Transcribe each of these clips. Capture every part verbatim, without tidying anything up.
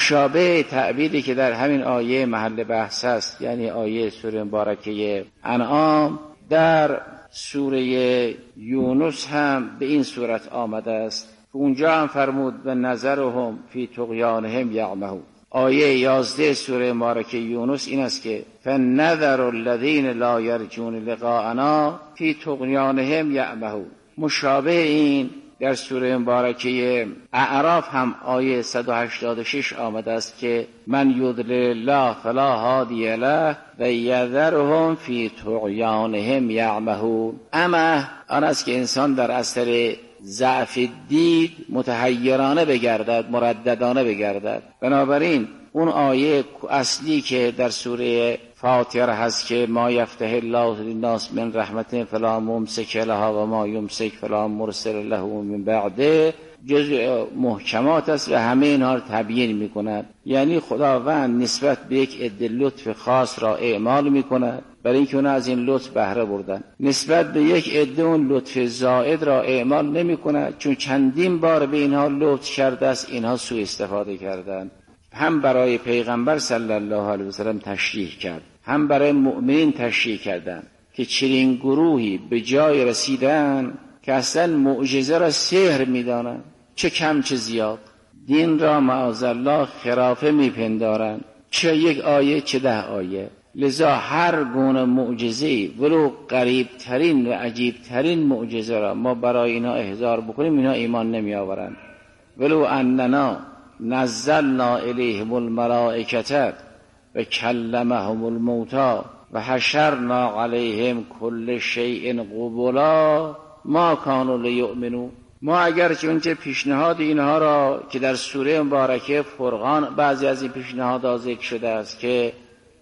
مشابه تعبیری که در همین آیه محل بحث است، یعنی آیه سوره مبارکه انعام، در سوره یونس هم به این صورت آمده است. اونجا هم فرمود به نظرهم فی طغیانهم یعمهون. آیه یازده سوره مبارکه یونس این است که فنذر الذین لا یرجون لقاءنا فی طغیانهم یعمهون. مشابه این در سوره مبارکه اعراف هم آیه صد و هشتاد و شش آمده است که من یضلل الله فلا هادی له و یذرهم فی طغیانهم یعمهون. اما آن است که انسان در اثر ضعف دید متحیرانه بگردد، مرددانه بگردد. بنابراین اون آیه اصلی که در سوره فاطر هست که ما یفتح الله للناس من رحمت فلا ممسک لها و ما یمسک فلا مرسل له من بعده، جزء محکمات است و همه اینها رو تبیین میکند. یعنی خداوند نسبت به یک عده لطف خاص را اعمال میکند برای اینکه اونا از این لطف بهره بردن، نسبت به یک عده اون لطف زائد را اعمال نمیکند چون چندین بار به اینها لطف کرده است، اینها سوء استفاده کردند. هم برای پیغمبر صلی الله علیه و سلم تشریح کرد، هم برای مؤمنین تشریح کردند که چنین گروهی به جای رسیدن که اصلا معجزه را سحر میدانند، چه کم چه زیاد، دین را معاذالله خرافه میپندارند، چه یک آیه چه ده آیه. لذا هر گونه معجزه‌ای ولو قریب ترین و عجیب ترین معجزه را ما برای اینا احضار بکنیم اینا ایمان نمی آورند. ولو اننا نزلنا الیهم الملائکه و کلمهم الموتی و حشرنا علیهم کل شیء قبلا ما کانوا لیؤمنوا. ما اگر چونچه پیشنهاد اینها را که در سوره مبارکه فرقان بعضی از این پیشنهادها ذکر شده است که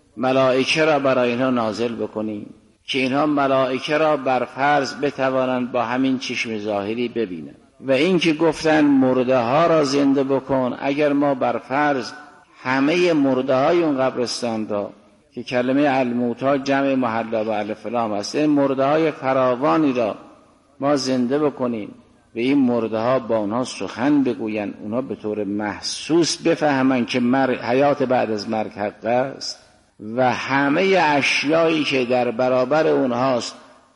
ملائکه را برای اینها نازل بکنیم که اینها ملائکه را بر فرض بتوانند با همین چشم ظاهری ببینند، و این که گفتن مرده ها را زنده بکن، اگر ما بر فرض همه مرده های اون قبرستان را که کلمه الموتی جمع محلا و الف لام است، این مرده های فراوانی را ما زنده بکنیم و این مرده ها با اونها سخن بگوین، اونها به طور محسوس بفهمن که مرگ، حیات بعد از مرگ حق است و همه اشیایی که در برابر اونهاست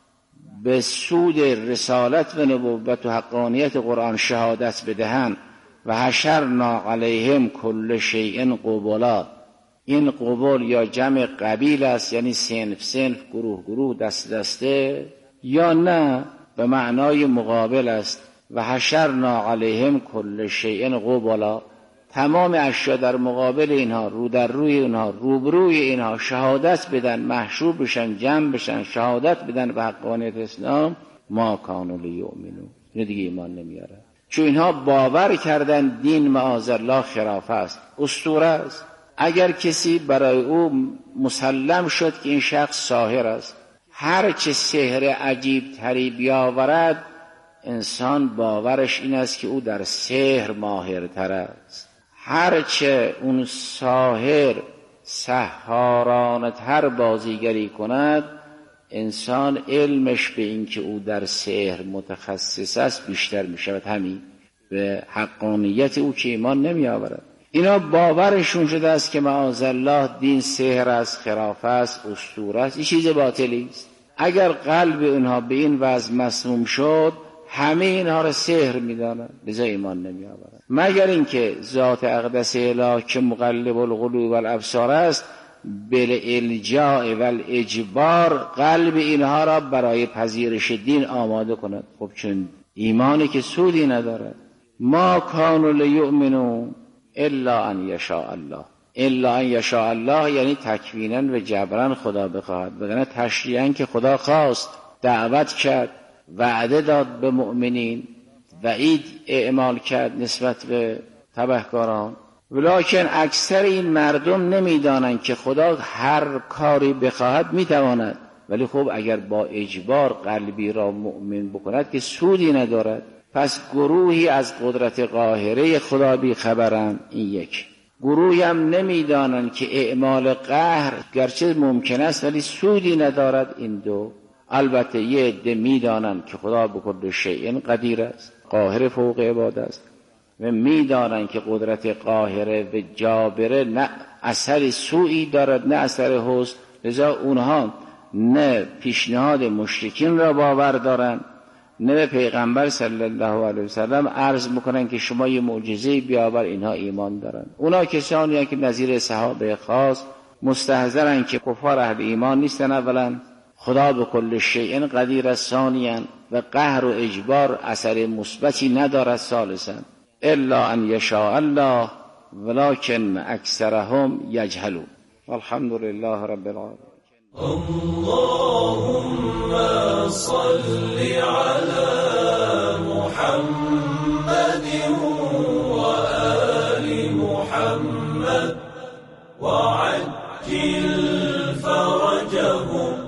به سود رسالت و نبوت و حقانیت قرآن شهادت بدهند. و حشرنا علیهم کل شیء قبلا. این قبول یا جمع قبیل است، یعنی صنف صنف، گروه گروه، دست دسته، یا نه به معنای مقابل است. و حشرنا علیهم کل شیء قبلا، تمام اشیا در مقابل اینها، رو در روی اینها، روبروی اینها شهادت بدن، محشور بشن، جمع بشن، شهادت بدن به حقانیت اسلام. ما کانوا لیؤمنوا، این دیگه ایمان نمیاره، چون اینها باور کردن دین معاذالله خرافه است، اسطوره است. اگر کسی برای او مسلم شد که این شخص ساحر است، هر چه سحر عجیب تری بیاورد، انسان باورش این است که او در سحر ماهرتر است. هرچه اون ساحر سحارانه تر بازیگری کند، انسان علمش به این که او در سحر متخصص است بیشتر می شود. همین به حقانیت او که ایمان نمی آورد. اینا باورشون شده است که معاذالله دین سحر است، خرافه است، اسطوره است، این چیز باطلی است. اگر قلب اونها به این وضع مسموم شد، همه اینها را سحر می‌دانند، لذا ایمان نمی‌آورند، مگر اینکه ذات اقدس الهی که مقلب القلوب والابصار است بالالجاء والاجبار قلب اینها را برای پذیرش دین آماده کند. خب چون ایمانی که سودی ندارد. ما کانوا لیؤمنوا الا ان یشاء الله. الا ان یشاء الله یعنی تکوینا و جبرا خدا بخواهد، وگرنه تشریعا که خدا خواست، دعوت کرد، وعده داد به مؤمنین، وعید اعمال کرد نسبت به تبهکاران. ولکن اکثر این مردم نمیدانند که خدا هر کاری بخواهد میتواند، ولی خب اگر با اجبار قلبی را مؤمن بکند که سودی ندارد. پس گروهی از قدرت قاهره خدا بی خبرند، این یک. گروهی هم نمیدانند که اعمال قهر گرچه ممکن است ولی سودی ندارد، این دو. البته یه عده میدانند که خدا به کل شیء قدیر است، قاهر فوق عباد است، و میدانند که قدرت قاهره و جابره نه اثر سوئی دارد نه اثر حسن، لذا اونها نه پیشنهاد مشرکین را باور دارند نه به پیغمبر صلی الله علیه وسلم عرض میکنن که شما یه معجزه بیاور، اینها ایمان دارن. اونا کسانی هستند که نظیر صحابه خاص مستحضرن که کفار اهل ایمان نیستن، اولا خدا به کل شیء قدیر است، ثانیاً و قهر و اجبار اثر مثبتی ندارد، ثالثاً الا ان یشاء الله ولکن اکثرهم یجهلون. والحمد لله رب العالمین. اللهم صل على محمد وآل محمد وعجل فرجهم.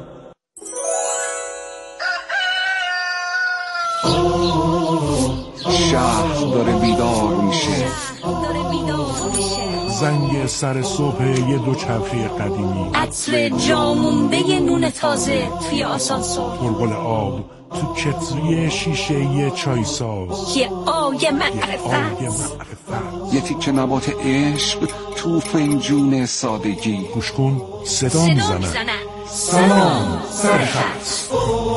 شهر داره بیدار میشه، زنگ سر صبح یه دوچرخه قدیمی، عطر جامونده نون تازه توی آسانسور، تربل آب تو کتری شیشه یه چای ساز، یه آیه معرفت، یه تیکه نبات عشق تو فنجون سادگی. گوش کن صدا میزنن. سلام سرخط.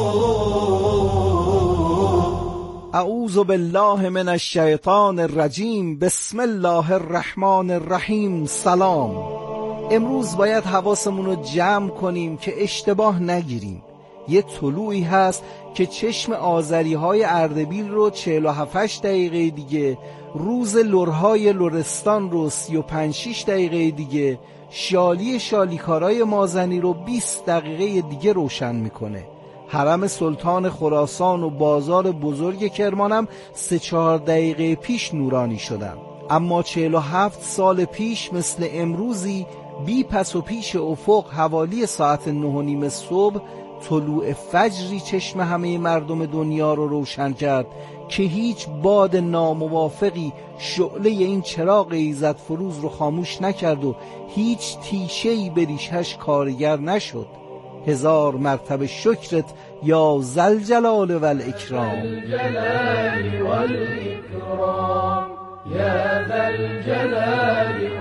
اعوذ بالله من الشیطان الرجیم. بسم الله الرحمن الرحیم. سلام. امروز باید حواسمون رو جمع کنیم که اشتباه نگیریم. یه طلوعی هست که چشم آذری های اردبیل رو چهل و هفت دقیقه دیگه، روز لرهای لرستان رو سی و پنج شش دقیقه دیگه، شالی شالیکارای مازنی رو بیست دقیقه دیگه روشن میکنه. حرم سلطان خراسان و بازار بزرگ کرمانم سه چهار دقیقه پیش نورانی شدن. اما چهل و هفت سال پیش مثل امروزی بی پس و پیش افق حوالی ساعت نه و نیم صبح طلوع فجری چشم همه مردم دنیا رو روشن کرد که هیچ باد ناموافقی شعله این چراغ ایزد فروز رو خاموش نکرد و هیچ تیشه‌ای به ریشش کارگر نشد. هزار مرتبه شکرت یا ذل جلال و الاکرام. الجلال والإكرام يا ذا الجلال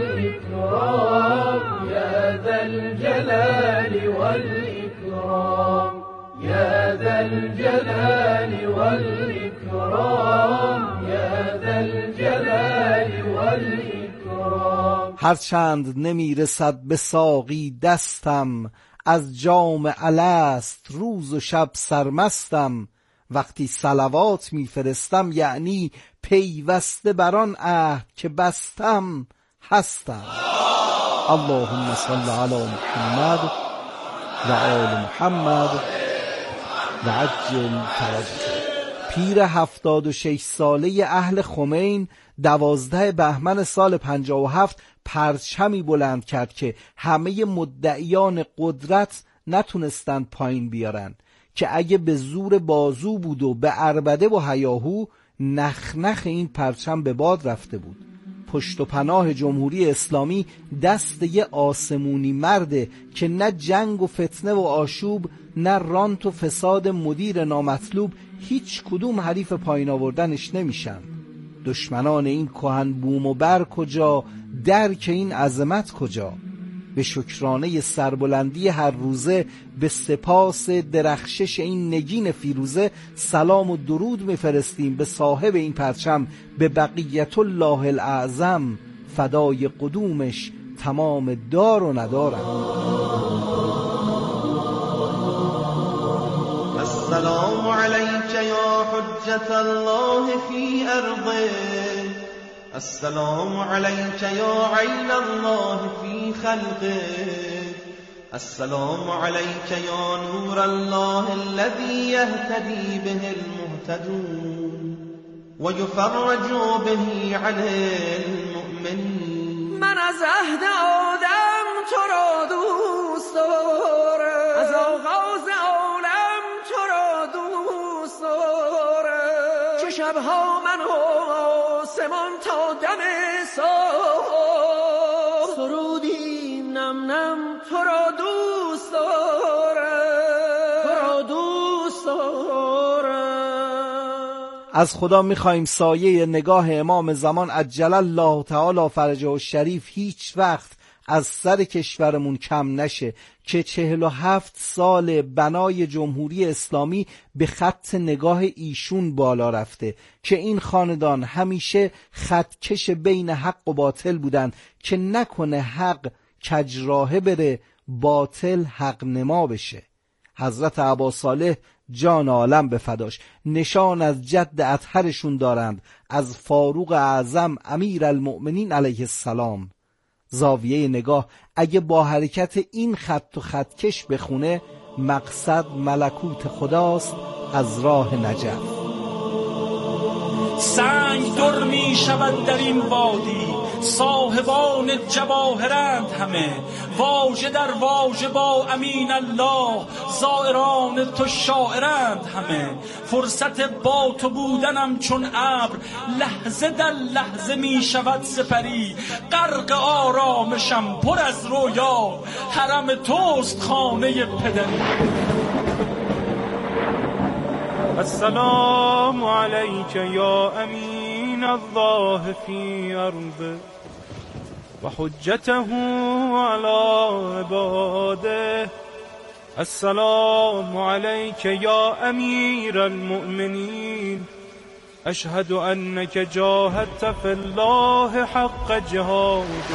والإكرام يا ذا الجلال والإكرام يا ذا الجلال والإكرام يا ذا الجلال والإكرام. هرچند نمیرسد به ساقی دستم، از جام الست روز و شب سرمستم. وقتی صلوات میفرستم یعنی پیوسته بران عهد که بستم هستم. اللهم صل علی محمد و آل محمد و عجل فرجهم. پیر هفتاد و شش ساله اهل خمین دوازده بهمن سال پنجاه و هفت پرچمی بلند کرد که همه مدعیان قدرت نتونستند پایین بیارن، که اگه به زور بازو بود و به عربده و هیاهو نخ نخ این پرچم به باد رفته بود. پشت و پناه جمهوری اسلامی دست یه آسمونی مرده که نه جنگ و فتنه و آشوب، نه رانت و فساد مدیر نامطلوب هیچ کدوم حریف پایین آوردنش نمیشن. دشمنان این کهن بوم و بر کجا، درک این عظمت کجا؟ به شکرانه سربلندی هر روزه، به سپاس درخشش این نگین فیروزه سلام و درود میفرستیم به صاحب این پرچم، به بقیت الله الاعظم، فدای قدومش تمام دار و ندارم. السلام علیک یا حجت الله فی ارضه، السلام علیک یا عین الله فی خلقه، السلام علیک یا نور الله الذي يهتدي به المهتدون و یفرج به عن المؤمنین. من از عهد آدم تو را دوست دارم، از آغاز عالم تو را دوست دارم، چه شبها من آسمان تا دم صبح سرودیم نم نم تو را دوست دارم، تو را دوست دارم. از خدا میخوایم سایه نگاه امام زمان عجل الله تعالی فرجه الشریف هیچ وقت از سر کشورمون کم نشه که چهل و هفت سال بنای جمهوری اسلامی به خط نگاه ایشون بالا رفته، که این خاندان همیشه خطکش بین حق و باطل بودن که نکنه حق کجراهه بره، باطل حق نما بشه. حضرت عباس‌صالح جان عالم به فداش نشان از جد اطهرشون دارند، از فاروق اعظم امیر المؤمنین علیه السلام. زاویه نگاه اگه با حرکت این خط و خطکش بخونه، مقصد ملکوت خداست از راه نجف. سنگ در می شود در این وادی، صاحبان جواهرند همه، واژه در واژه با امین الله، زائران تو شاعرند همه. فرصت با تو بودنم چون ابر، لحظه در لحظه می شود سپری، غرق آرامشم پر از رویا، حرم توست خانه پدری. السلام علیک یا امین الله فی ارضه و حجته علی عباده. السلام علیک یا امیر المؤمنین، اشهد انک جاهدت فی الله حق جهاده.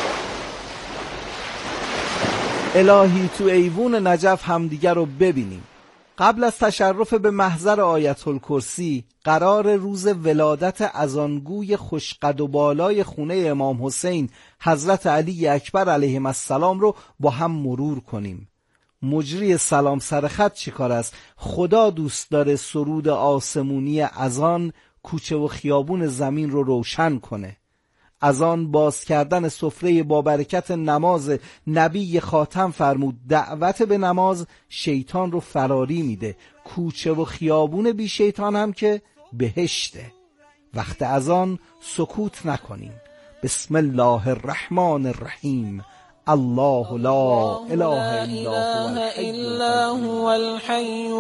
الهی تو ایوون نجف همدیگر رو ببینیم. قبل از تشرف به محضر آیت الکرسی، قرار روز ولادت ازانگوی خوشقد و بالای خونه امام حسین حضرت علی اکبر علیهم السلام رو با هم مرور کنیم. مجری سلام سرخط چی کار است؟ خدا دوست داره سرود آسمونی اذان کوچه و خیابون زمین رو روشن کنه. اذان باز کردن سفره با برکت نماز، نبی خاتم فرمود دعوت به نماز شیطان رو فراری میده، کوچه و خیابون بی شیطان هم که بهشته. وقت اذان سکوت نکنیم. بسم الله الرحمن الرحیم. الله لا اله الا هو الحی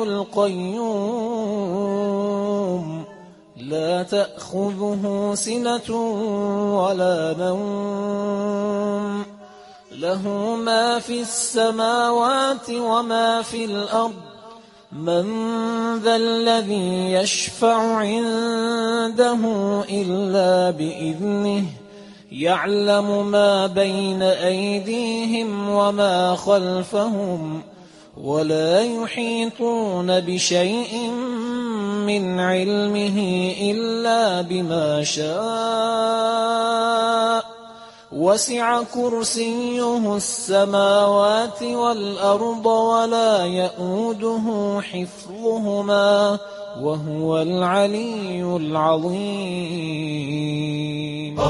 القیوم لا تأخذه سنة ولا نوم له ما في السماوات وما في الأرض من ذا الذي يشفع عنده إلا بإذنه يعلم ما بين أيديهم وما خلفهم ولا يحيطون بشيء من علمه إلا بما شاء وسع كرسيه السماوات والأرض ولا يؤوده حفظهما وهو العلي العظيم.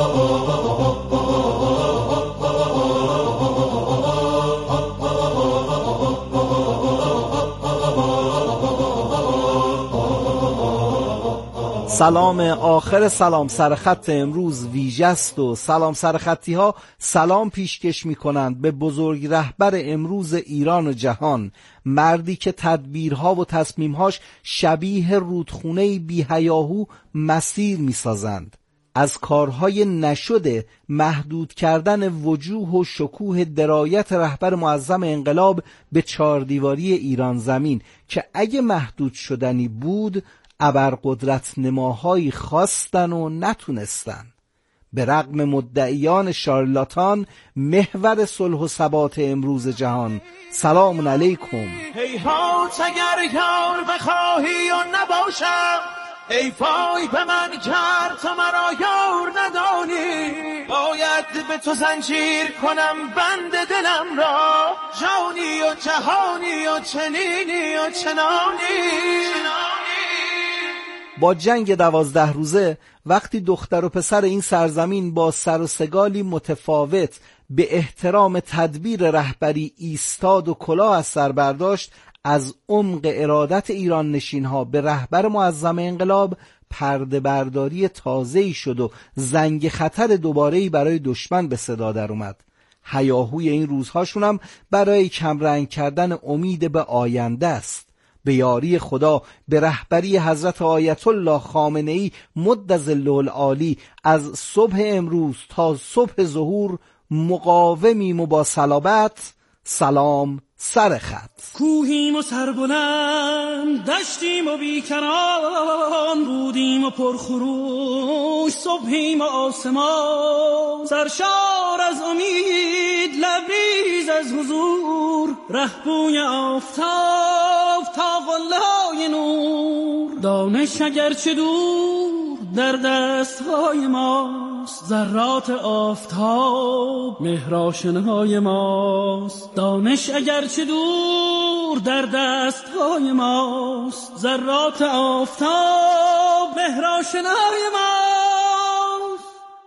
سلام آخر سلام سرخط امروز ویژه است و سلام سرخطی ها سلام پیشکش می کنند به بزرگ رهبر امروز ایران و جهان، مردی که تدبیرها و تصمیمهاش شبیه رودخونه بی هیاهو مسیر می سازند. از کارهای نشده محدود کردن وجوه و شکوه درایت رهبر معظم انقلاب به چهاردیواری ایران زمین که اگه محدود شدنی بود ابرقدرت نماهایی خواستن و نتونستن. به رغم مدعیان شارلاتان محور صلح و ثبات امروز جهان. سلام علیکم. هیهات اگر یار بخواهی و نباشم، ای فای به من کرد تو مرا یار ندانی، باید به تو زنجیر کنم بند دلم را، جانی و جهانی و چنینی و چنانی. با جنگ دوازده روزه وقتی دختر و پسر این سرزمین با سر و سگالی متفاوت به احترام تدبیر رهبری ایستاد و کلاه از سر برداشت، از عمق ارادت ایران نشین ها به رهبر معظم انقلاب پرده برداری تازه‌ای شد و زنگ خطر دوباره‌ای برای دشمن به صدا در اومد. هیاهوی این روزهاشون هم برای کمرنگ کردن امید به آینده است. به یاری خدا به رهبری حضرت آیت الله خامنه‌ای مدظله العالی از صبح امروز تا صبح ظهور مقاومیم و با صلابت. سلام سر خط. کوهیم و سربلند، دشتیم و بیکران، بودیم و پرخروش، صبحیم و آسمان، سرشار از امید، لبریز از حضور، رهبوی آفتاب تا قله‌های نور. دانش اگرچه دور در دستهای ماست، ذرات آفتاب مهرآشنای ماست. دانش اگرچه دور در دستهای ماست، ذرات آفتاب مهرآشنای ماست.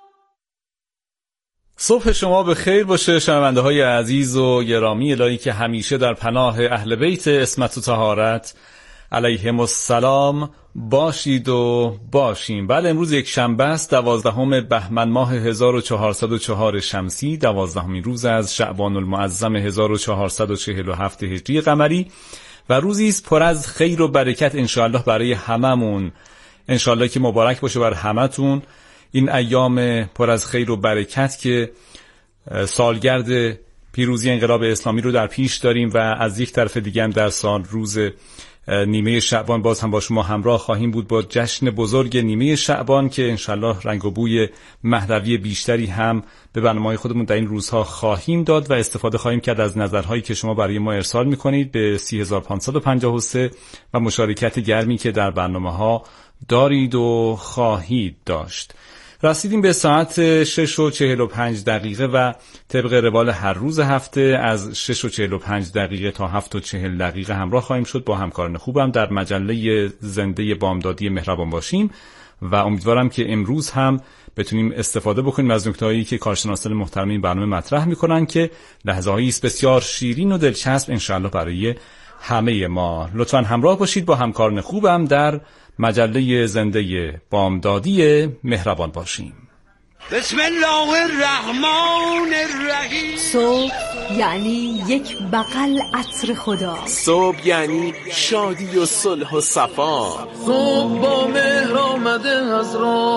صبح شما به خیر باشه شنونده های عزیز و گرامی الهی که همیشه در پناه اهل بیت عصمت و طهارت علیهم السلام باشید و باشیم. بله، امروز یک شنبه است، دوازدهم بهمن ماه هزار و چهارصد و چهار شمسی، دوازدهمین روز از شعبان المعظم هزار و چهارصد و چهل و هفت هجری قمری و روزی است پر از خیر و برکت انشاءالله برای هممون. انشاءالله که مبارک باشه بر همتون این ایام پر از خیر و برکت که سالگرد پیروزی انقلاب اسلامی رو در پیش داریم و از یک طرف دیگه هم در سال روز نیمه شعبان باز هم با شما همراه خواهیم بود با جشن بزرگ نیمه شعبان که انشالله رنگ و بوی مهدوی بیشتری هم به برنامه‌های خودمون در این روزها خواهیم داد و استفاده خواهیم کرد از نظرهایی که شما برای ما ارسال می‌کنید به سه هزار و پانصد و پنجاه و سه و مشارکت گرمی که در برنامه‌ها دارید و خواهید داشت. رسیدیم به ساعت شش و چهل و پنج دقیقه و طبق روال هر روز هفته از شش و چهل و پنج دقیقه تا هفت و چهل دقیقه همراه خواهیم شد با همکاران خوبم در مجله زنده بامدادی مهربان باشیم و امیدوارم که امروز هم بتونیم استفاده بکنیم از نکته‌هایی که کارشناسان محترم این برنامه مطرح می‌کنن که لحظه‌هایی است بسیار شیرین و دلچسب انشالله برای همه ما. لطفاً همراه باشید با همکاران خوبم در مجله زنده بامدادی مهربان باشیم. بسم الله الرحمن الرحیم. صبح یعنی یک بغل عطر خدا. صبح یعنی شادی و صلح و صفا. صبح با مهر آمده از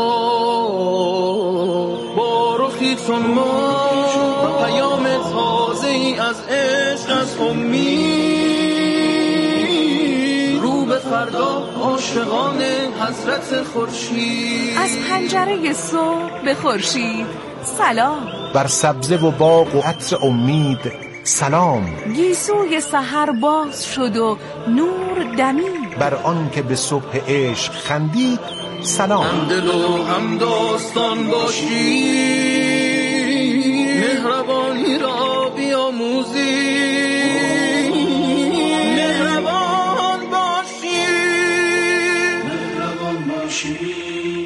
راه، با رخی چون ما، پیام تازه ای از عشق، از امید، رو به فردا عاشقان حضرت خورشید. از پنجره صبح به خورشید سلام. بر سبزه و باغ و عطر امید سلام. گیسوی سحر باز شد و نور دمید. بر آن که به صبح عشق خندید سلام. هم دل و هم داستان باشی، مهربانی را بیاموزی، مهربان باشی، مهربان باشی.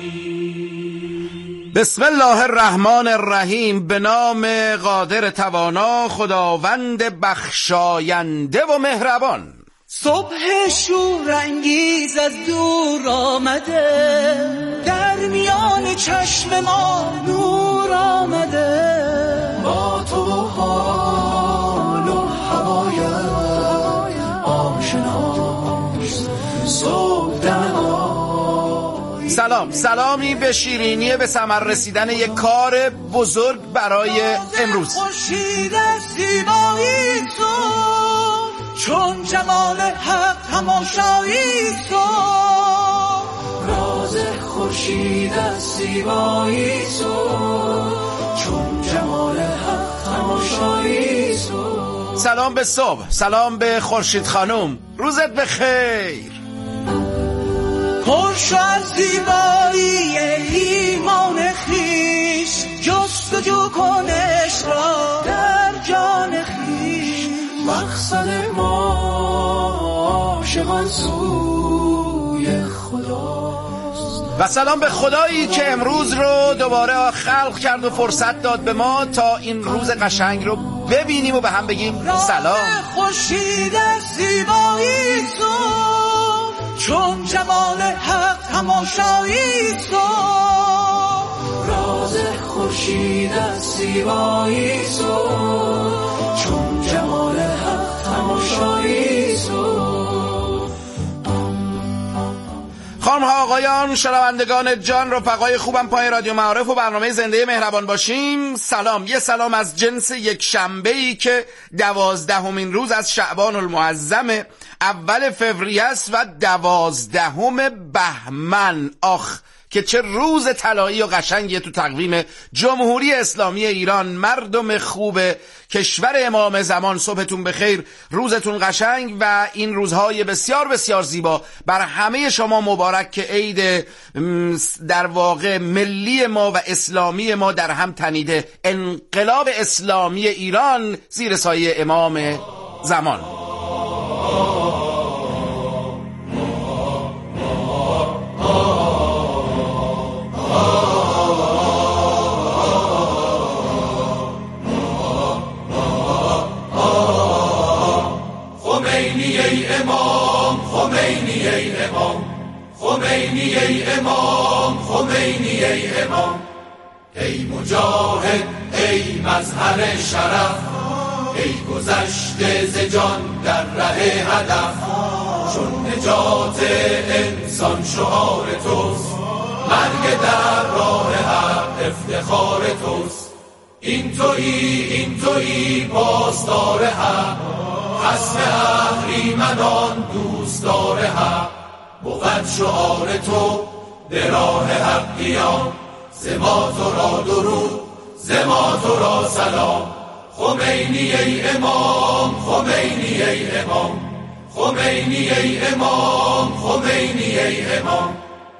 بسم الله الرحمن الرحیم. به نام قادر توانا، خداوند بخشاینده و مهربان. صبح شورانگیز از دور آمده، در میان چشم ما نور آمده، با تو حال و هوای آشناست صبح دم. سلام، سلامی به شیرینی به ثمر رسیدن یک کار بزرگ برای امروز. خورشید زیبایی تو، چون جمال حق تماشایی تو، راز خورشید زیبایی تو، چون جمال حق تماشایی تو. سلام به صبح، سلام به خورشید خانم، روزت بخیر. پرشو از زیبایی ایمان خویش، جستجو کن عشق را در جان خویش، مقصد ما عاشقان سوی خداست. و سلام به خدایی که امروز رو دوباره خلق کرد و فرصت داد به ما تا این روز قشنگ رو ببینیم و به هم بگیم سلام. خورشید زیبایی تو، چون جمال حق تماشایی تو، راز خورشید زیبایی تو، چون جمال حق تماشایی تو. آقایان، شنوندگان جان، رفقای خوبم پای رادیو معارف و برنامه زنده مهربان باشیم، سلام. یه سلام از جنس یک شنبه‌ای که دوازدهمین روز از شعبان المعظم اول فوریه است و دوازدهم بهمن. آخ که چه روز طلایی و قشنگیه تو تقویم جمهوری اسلامی ایران. مردم خوب کشور امام زمان، صبحتون بخیر، روزتون قشنگ و این روزهای بسیار بسیار زیبا بر همه شما مبارک که عید در واقع ملی ما و اسلامی ما در هم تنیده. انقلاب اسلامی ایران زیر سایه امام زمان. خمینی ای امام، خمینی ای امام، خمینی ای امام، خمینی ای امام، ای مجاهد، ای مظهر شرف، ای گذشته ز جان در ره هدف، چون نجات انسان شعار توست، مرگ در راه حق افتخار توست. این تویی، این تویی پاسدار حق، حسن اهریمنان دوستدار حق، بود شعار تو به راه حقیان، ز ما تو را درود، ز ما تو را سلام. خمینی ای امام، خمینی ای امام، خمینی ای امام، خمینی ای امام.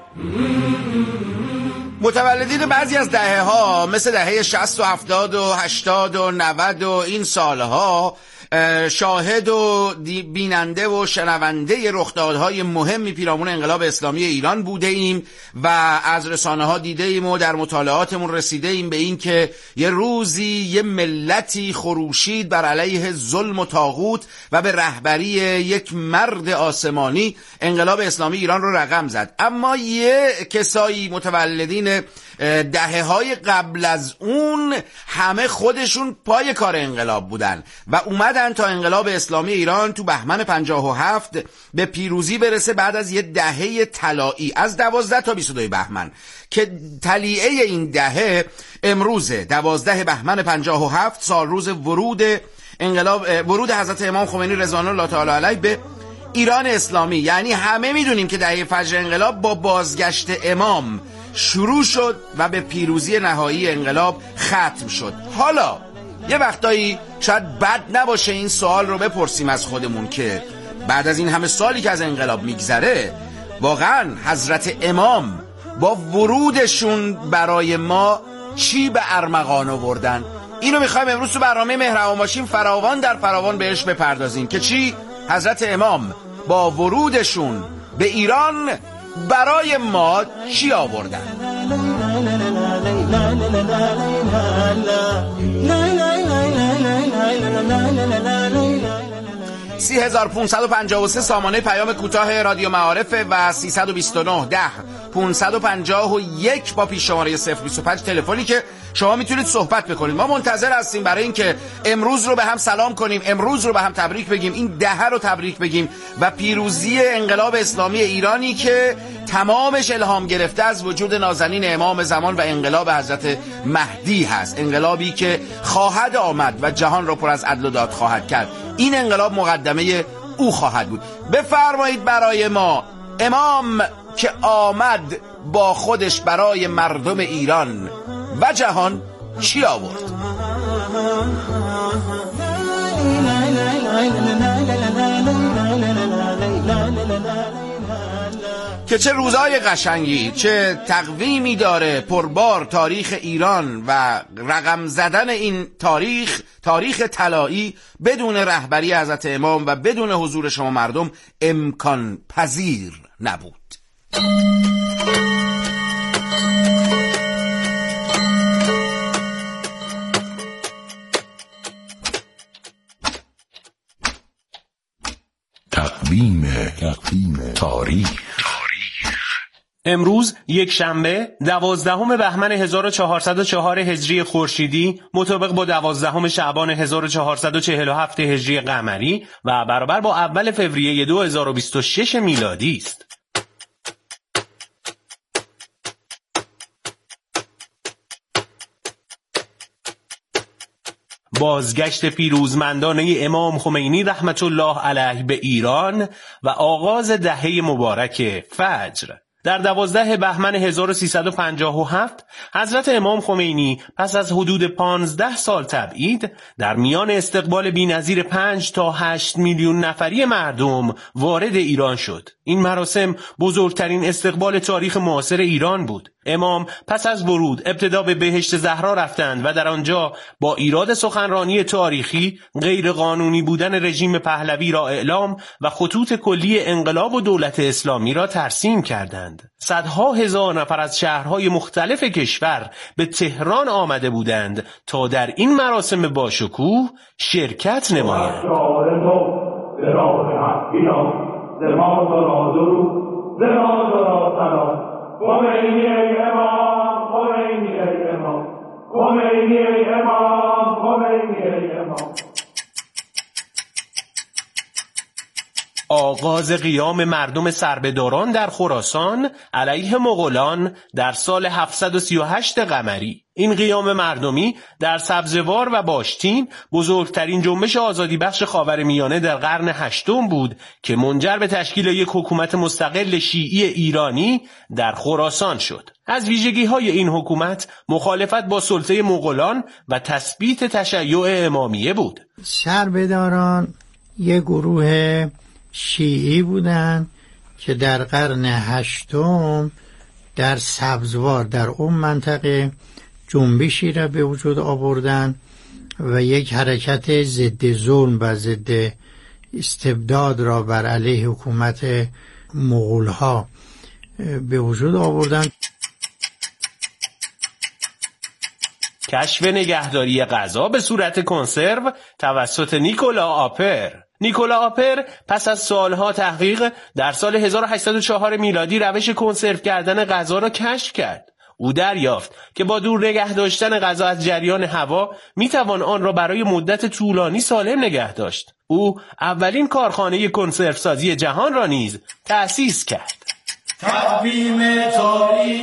متولدین بعضی از دهه ها مثل دهه شصت و هفتاد و هشتاد و نود و این سالها شاهد و بیننده و شنونده رخدادهای مهمی پیرامون انقلاب اسلامی ایران بوده ایم و از رسانه ها دیده ایم و در مطالعاتمون رسیده ایم به این که یه روزی یه ملتی خروشید بر علیه ظلم و طاغوت و به رهبری یک مرد آسمانی انقلاب اسلامی ایران رو رقم زد. اما یه کسایی متولدین دهه های قبل از اون همه خودشون پای کار انقلاب بودن و اومدن تا انقلاب اسلامی ایران تو بهمن پنجاه و هفت به پیروزی برسه بعد از یه دهه طلایی از دوازده تا بیست و دو بهمن که تلیعه این دهه امروزه دوازده بهمن پنجاه و هفت، سال روز ورود انقلاب ورود حضرت امام خمینی رضوان الله تعالی علیه به ایران اسلامی. یعنی همه میدونیم که دهه فجر انقلاب با بازگشت امام شروع شد و به پیروزی نهایی انقلاب ختم شد. حالا یه وقتایی شاید بد نباشه این سوال رو بپرسیم از خودمون که بعد از این همه سالی که از انقلاب میگذره واقعا حضرت امام با ورودشون برای ما چی به ارمغان آوردن؟ اینو میخوایم امروز تو برنامه مهربان باشیم فراوان در فراوان بهش بپردازیم که چی حضرت امام با ورودشون به ایران برای ما چی آوردن. سی هزار پونصد و پنجاه و سه سامانه پیام کوتاه رادیو معارف و سیصد و بیست و نه ده پانصد و پنجاه و یک با پیش شماره صفر بیست و پنج تلفنی که شما میتونید صحبت بکنید. ما منتظر هستیم برای اینکه امروز رو به هم سلام کنیم، امروز رو به هم تبریک بگیم، این دهه رو تبریک بگیم و پیروزی انقلاب اسلامی ایرانی که تمامش الهام گرفته از وجود نازنین امام زمان و انقلاب حضرت مهدی هست، انقلابی که خواهد آمد و جهان رو پر از عدل و داد خواهد کرد. این انقلاب مقدمه او خواهد بود. بفرمایید برای ما امام که آمد با خودش برای مردم ایران و جهان چی آورد؟ که چه روزای قشنگی، چه تقویمی داره پربار تاریخ ایران و رقم زدن این تاریخ، تاریخ طلایی بدون رهبری حضرت امام و بدون حضور شما مردم امکان پذیر نبود. تقویم تقویم تاریخ. امروز یک شنبه دوازدهم بهمن هزار و چهارصد و چهار هجری خورشیدی مطابق با دوازدهم شعبان هزار و چهارصد و چهل و هفت هجری قمری و برابر با اول فوریه دو هزار و بیست و شش میلادی است. بازگشت پیروزمندانه امام خمینی رحمت الله علیه به ایران و آغاز دهه مبارک فجر. در دوازده بهمن هزار و سیصد و پنجاه و هفت حضرت امام خمینی پس از حدود پانزده سال تبعید در میان استقبال بی‌نظیر پنج تا هشت میلیون نفری مردم وارد ایران شد. این مراسم بزرگترین استقبال تاریخ معاصر ایران بود. امام پس از ورود ابتدا به بهشت زهرا رفتند و در آنجا با ایراد سخنرانی تاریخی غیر قانونی بودن رژیم پهلوی را اعلام و خطوط کلی انقلاب و دولت اسلامی را ترسیم کردند. صدها هزار نفر از شهرهای مختلف کشور به تهران آمده بودند تا در این مراسم باشکوه شرکت نمایند. خمینی ای امام، خمینی ای امام، خمینی ای امام، خمینی ای امام. آغاز قیام مردم سربهداران در خراسان علیه مغولان در سال هفتصد و سی و هشت قمری. این قیام مردمی در سبزوار و باشتین بزرگترین جنبش آزادی بخش خاورمیانه در قرن هشتم بود که منجر به تشکیل یک حکومت مستقل شیعی ایرانی در خراسان شد. از ویژگی‌های این حکومت مخالفت با سلطه مغولان و تثبیت تشیع امامیه بود. سربهداران یک گروه شیعی بودند که در قرن هشتم در سبزوار در اون منطقه جنبشی را به وجود آوردند و یک حرکت ضد ظلم و ضد استبداد را بر علیه حکومت مغول‌ها به وجود آوردند. کشف نگهداری غذا به صورت کنسرو توسط نیکولا آپر. نیکولا آپر پس از سالها تحقیق در سال هزار و هشتصد و چهار میلادی روش کنسرو کردن غذا را کشف کرد. او دریافت که با دور نگه داشتن غذا از جریان هوا میتوان آن را برای مدت طولانی سالم نگه داشت. او اولین کارخانه کنسرو سازی جهان را نیز تأسیس کرد. تقویم تاریخ.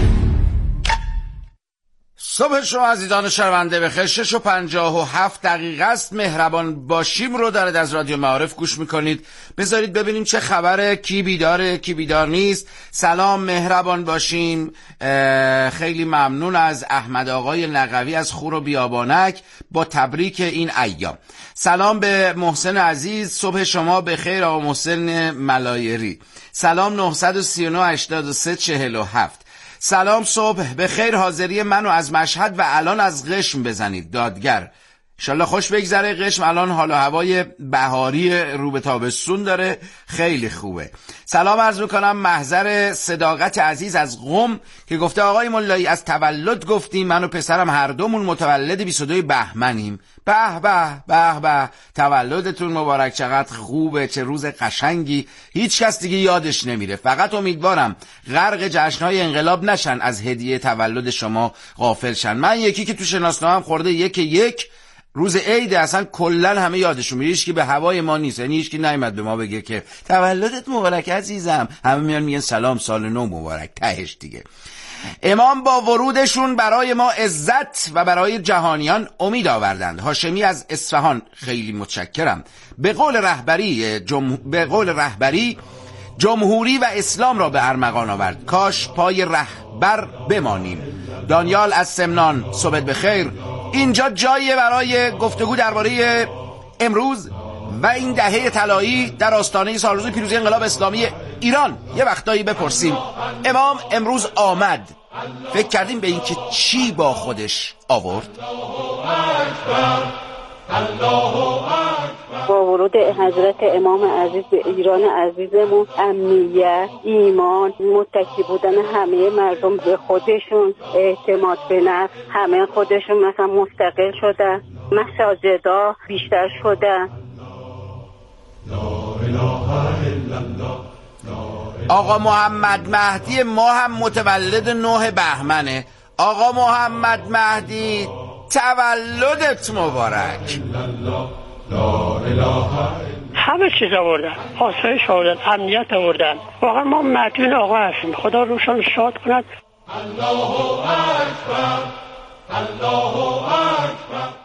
صبح شما عزیزان شنونده بخیر. شش و پنجاه و هفت دقیقه است. مهربان باشیم رو دارید از رادیو معارف گوش میکنید. بذارید ببینیم چه خبره، کی بیداره کی بیدار نیست. سلام مهربان باشیم. خیلی ممنون از احمد آقای نقوی از خور و بیابانک با تبریک این ایام. سلام به محسن عزیز، صبح شما بخیر آقا محسن ملایری. سلام نه سه نه هشتاد و سه چهل و هفت. سلام صبح بخیر، حاضری منو از مشهد و الان از قشم بزنید. دادگر انشالله خوش بگذره. قشم الان حال و هوای بهاری رو به تابستون داره، خیلی خوبه. سلام عرض میکنم محضر صداقت عزیز از قم که گفته آقای ملایی از تولد گفتیم، من و پسرم هر دومون متولد بیست و دو بهمنیم. به به به به، تولدتون مبارک، چقدر خوبه، چه روز قشنگی، هیچ کس دیگه یادش نمیره. فقط امیدوارم غرق جشنهای انقلاب نشن، از هدیه تولد شما غافل شن. من یکی که تو شناسنامه‌ام خورده یک یک روز عید اصلا کلن همه یادشون میره، هیچ کی به هوای ما نیست، یعنی هیچ کی نیامد به ما بگه که تولدت مبارک عزیزم. همه میان میگن سلام سال نو مبارک تهش دیگه. امام با ورودشون برای ما عزت و برای جهانیان امید آوردند. هاشمی از اصفهان خیلی متشکرم. به قول رهبری جمه... به قول رهبری جمهوری و اسلام را به ارمغان آورد. کاش پای رهبر بمانیم. دانیال از سمنان صبح بخیر. اینجا جاییه برای گفتگو درباره امروز و این دهه طلایی در آستانه سالروز پیروزی انقلاب اسلامی ایران. یه وقتایی بپرسیم امام امروز آمد، فکر کردیم به این که چی با خودش آورد؟ با ورود حضرت امام عزیز به ایران عزیزمون امنیت، ایمان، متکی بودن همه مردم به خودشون، اعتماد به نفس، همه خودشون مثلا مستقل شدن، مساجدا بیشتر شدن. آقا محمد مهدی ما هم متولد نه بهمنه. آقا محمد مهدی تولدت مبارک. همه چیز آوردن، آسایش آوردن، امنیت آوردن. واقعا ما مدیون آقا هستیم، خدا روشان شاد کند. الله اکبر، الله اکبر.